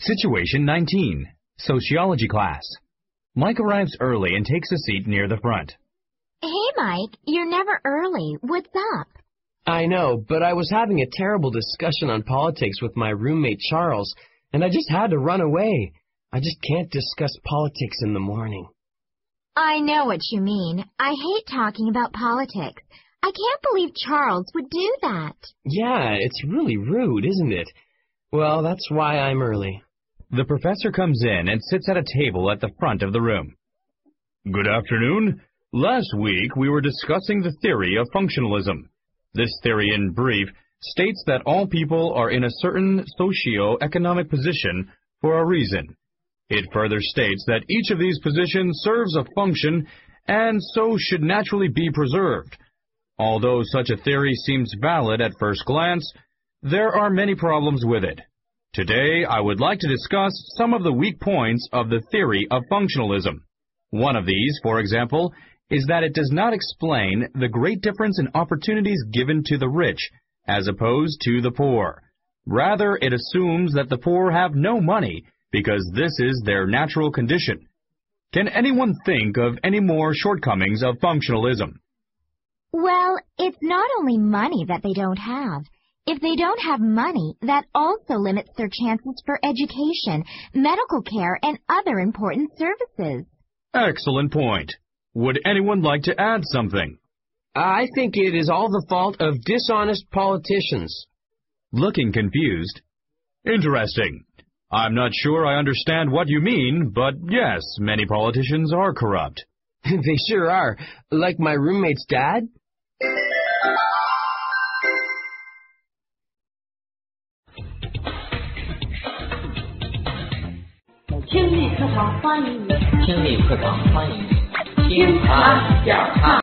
Situation 19, Sociology class. Mike arrives early and takes a seat near the front. Hey, Mike, you're never early. What's up? I know, but I was having a terrible discussion on politics with my roommate Charles, and I just had to run away. I just can't discuss politics in the morning. I know what you mean. I hate talking about politics. I can't believe Charles would do that. Yeah, it's really rude, isn't it? Well, that's why I'm early. The professor comes in and sits at a table at the front of the room. Good afternoon. Last week we were discussing the theory of functionalism. This theory, in brief, states that all people are in a certain socio-economic position for a reason. It further states that each of these positions serves a function and so should naturally be preserved. Although such a theory seems valid at first glance, there are many problems with it. Today, I would like to discuss some of the weak points of the theory of functionalism. One of these, for example, is that it does not explain the great difference in opportunities given to the rich as opposed to the poor. Rather, it assumes that the poor have no money because this is their natural condition. Can anyone think of any more shortcomings of functionalism? Well, it's not only money that they don't have. If they don't have money, that also limits their chances for education, medical care, and other important services. Excellent point. Would anyone like to add something? I think it is all the fault of dishonest politicians. Looking confused. Interesting. I'm not sure I understand what you mean, but yes, many politicians are corrupt. They sure are. Like my roommate's dad? 听力课堂欢迎你，听他讲他。